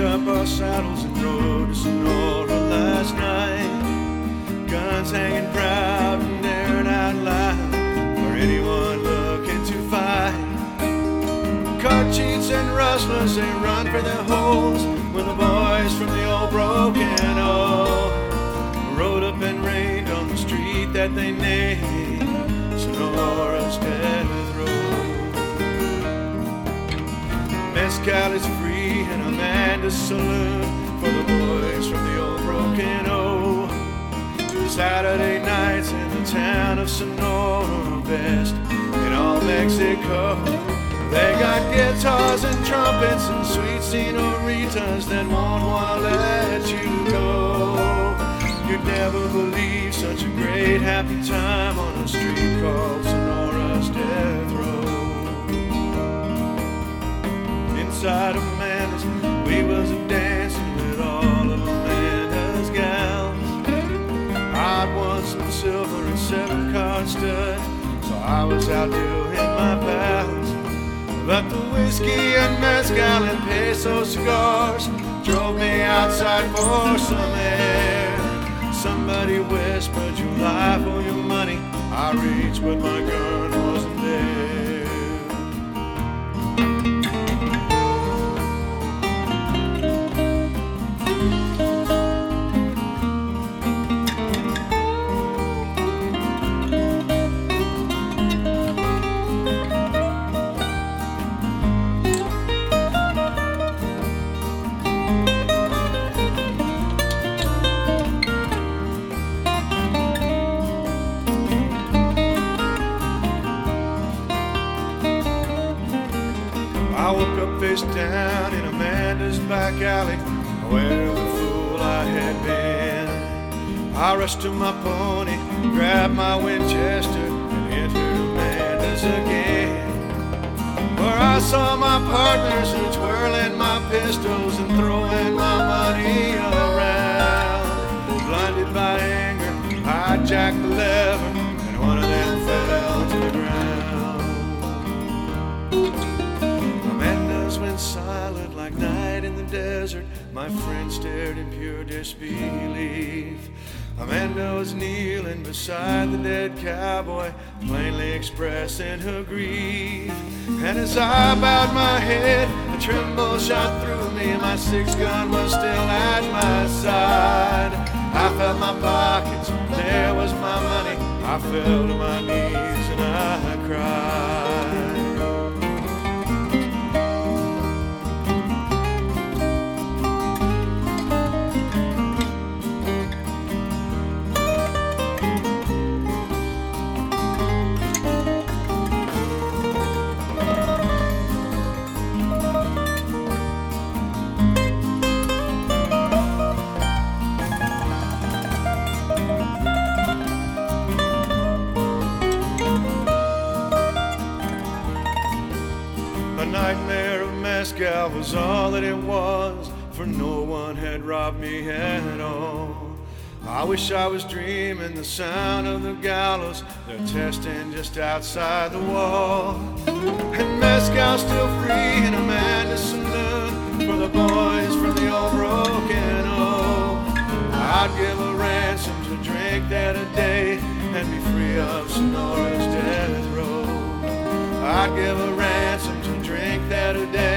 up our saddles and rode to Sonora last night. Guns hanging proud and daring out loud for anyone looking to fight. Card cheats and rustlers, they run for their holes when the boys from the old Broken O rode up and rained on the street that they named Sonora's Death Row. Mezcal is free in Amanda's saloon for the boys from the old Broken O. Saturday nights in the town of Sonora, best in all Mexico. They got guitars and trumpets and sweet senoritas that won't want to let you go. You'd never believe such a great happy time on a street called Sonora's Death Row. Inside Amanda's, we was a-dancing with all of Amanda's gals. I'd won some silver and 7-card stud, so I was out doing my pals. But the whiskey and mezcal and peso cigars drove me outside for some air. Somebody whispered, "Your life or your money." I reached, but my gun wasn't there. I woke up face down in Amanda's back alley, where the fool I had been. I rushed to my pony, grabbed my Winchester, and entered Amanda's again, where I saw my partners twirling my pistols and throwing my money around. Blinded by anger, I jacked the lever, and one of them fell to the ground. Went silent like night in the desert. My friend stared in pure disbelief. Amanda was kneeling beside the dead cowboy, plainly expressing her grief. And as I bowed my head, a tremble shot through me. My 6-gun was still at my side. I felt my pockets, there was my money. I fell to my knees and I cried. A nightmare of mezcal was all that it was, for no one had robbed me at all. I wish I was dreaming the sound of the gallows, they're testing just outside the wall. And mezcal still free in Amanda's saloon for the boys from the old Broken O. I'd give a ransom to drink that a day and be free of Sonora's Death Row. I'd give a ransom to drink that a day